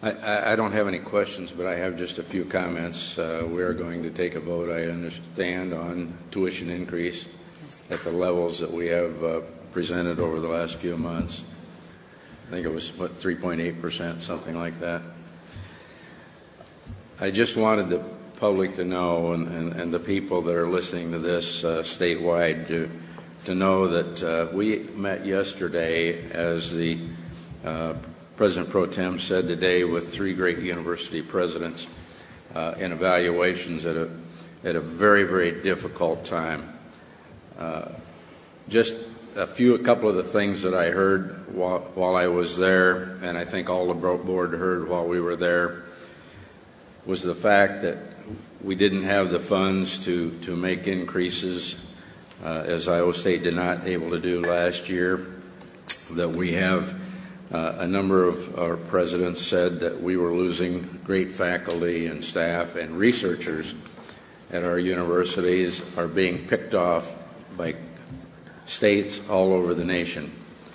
I don't have any questions, but I have just a few comments. We are going to take a vote, I understand, on tuition increase at the levels that we have presented over the last few months. I think it was, 3.8%, something like that. I just wanted the public to know, and the people that are listening to this statewide, to know that we met yesterday, as the President Pro Tem said today, with three great university presidents in evaluations at a very, very difficult time. Just a couple of the things that I heard while I was there, and I think all the board heard while we were there, was the fact that we didn't have the funds to make increases, as Iowa State did not able to do last year, that we have a number of our presidents said that we were losing great faculty and staff, and researchers at our universities are being picked off by states all over the nation.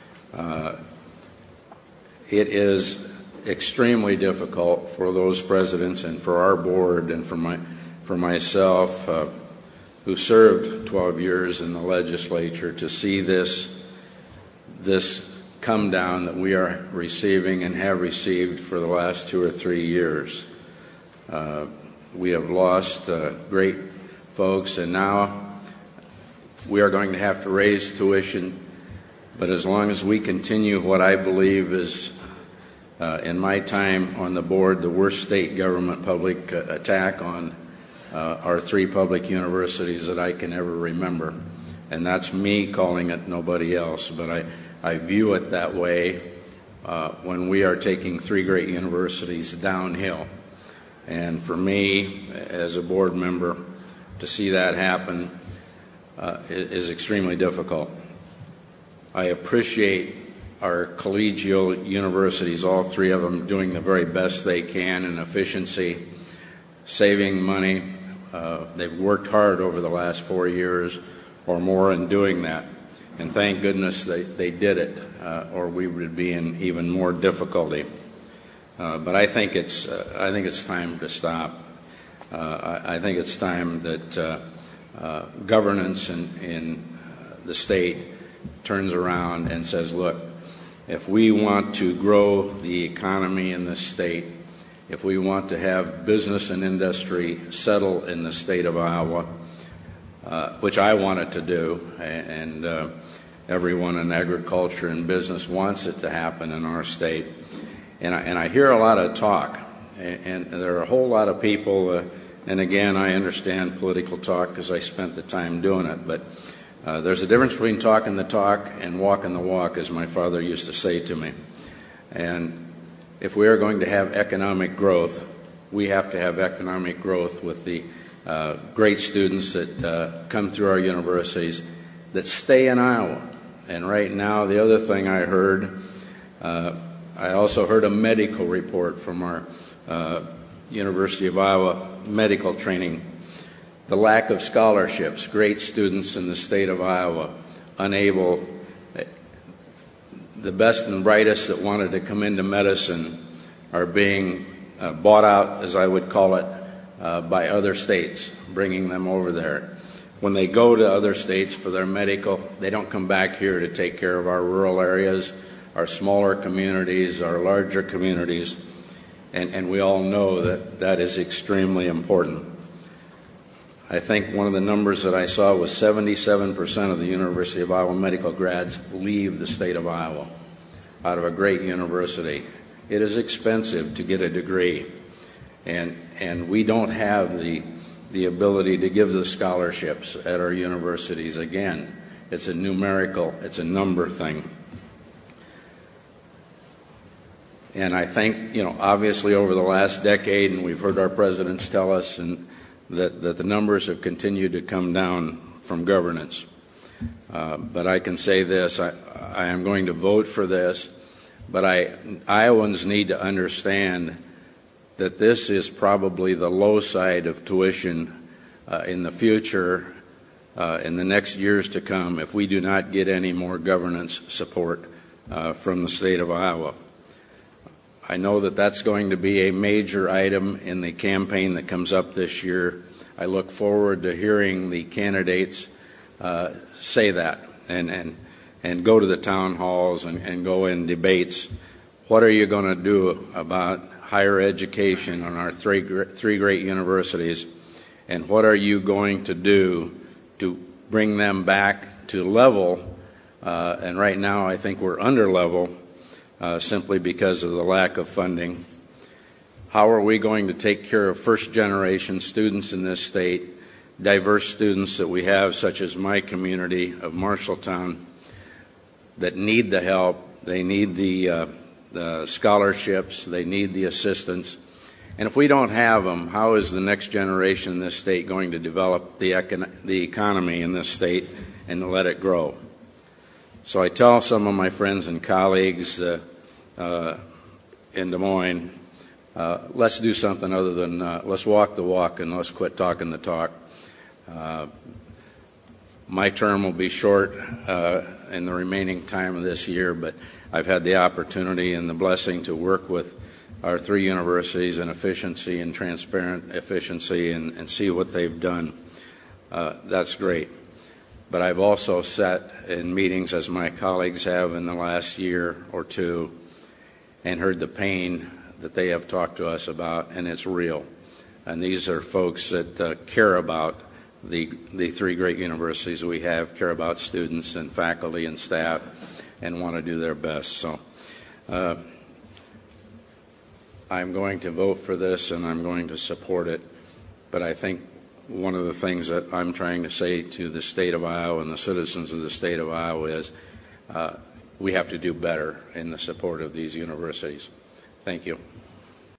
It is extremely difficult for those presidents and for our board and for myself, who served 12 years in the legislature, to see this come down that we are receiving and have received for the last 2 or 3 years. We have lost great folks, and now we are going to have to raise tuition. But as long as we continue what I believe is, in my time on the board, the worst state government public attack on our three public universities that I can ever remember, and that's me calling it, nobody else, but I view it that way when we are taking three great universities downhill. And for me, as a board member, to see that happen is extremely difficult. I appreciate our collegial universities, all three of them, doing the very best they can in efficiency, saving money. They've worked hard over the last 4 years or more in doing that. And thank goodness they did it, or we would be in even more difficulty. But I think it's time to stop. I think it's time that governance in the state turns around and says, look, if we want to grow the economy in this state, if we want to have business and industry settle in the state of Iowa, which I want it to do, and everyone in agriculture and business wants it to happen in our state. And I hear a lot of talk, and there are a whole lot of people, and again, I understand political talk because I spent the time doing it, but there's a difference between talking the talk and walking the walk, as my father used to say to me. And if we are going to have economic growth, we have to have economic growth with the great students that come through our universities that stay in Iowa. And right now, the other thing I heard, I also heard a medical report from our University of Iowa medical training. The lack of scholarships, great students in the state of Iowa, unable, the best and brightest that wanted to come into medicine are being bought out, as I would call it, by other states, bringing them over there. When they go to other states for their medical, they don't come back here to take care of our rural areas, our smaller communities, our larger communities, and we all know that that is extremely important. I think one of the numbers that I saw was 77% of the University of Iowa medical grads leave the state of Iowa out of a great university. It is expensive to get a degree, and we don't have the ability to give the scholarships at our universities. Again, it's a it's a number thing. And I think, obviously over the last decade, and we've heard our presidents tell us, and that the numbers have continued to come down from governance. But I can say this, I am going to vote for this, but Iowans need to understand that this is probably the low side of tuition in the future, in the next years to come, if we do not get any more governance support from the state of Iowa. I know that that's going to be a major item in the campaign that comes up this year. I look forward to hearing the candidates say that and go to the town halls and go in debates. What are you going to do about higher education on our three great universities, and what are you going to do to bring them back to level? And right now I think we're under level simply because of the lack of funding. How are we going to take care of first-generation students in this state, diverse students that we have, such as my community of Marshalltown, that need the help, they need the scholarships, they need the assistance. And if we don't have them, how is the next generation in this state going to develop the economy in this state and to let it grow? So I tell some of my friends and colleagues in Des Moines, let's do something other than let's walk the walk and let's quit talking the talk. My term will be short in the remaining time of this year, but I've had the opportunity and the blessing to work with our three universities in efficiency and transparent efficiency and see what they've done. That's great. But I've also sat in meetings, as my colleagues have in the last year or two, and heard the pain that they have talked to us about, and it's real. And these are folks that care about the three great universities we have, care about students and faculty and staff, and want to do their best. So I'm going to vote for this, and I'm going to support it. But I think one of the things that I'm trying to say to the state of Iowa and the citizens of the state of Iowa is we have to do better in the support of these universities. Thank you.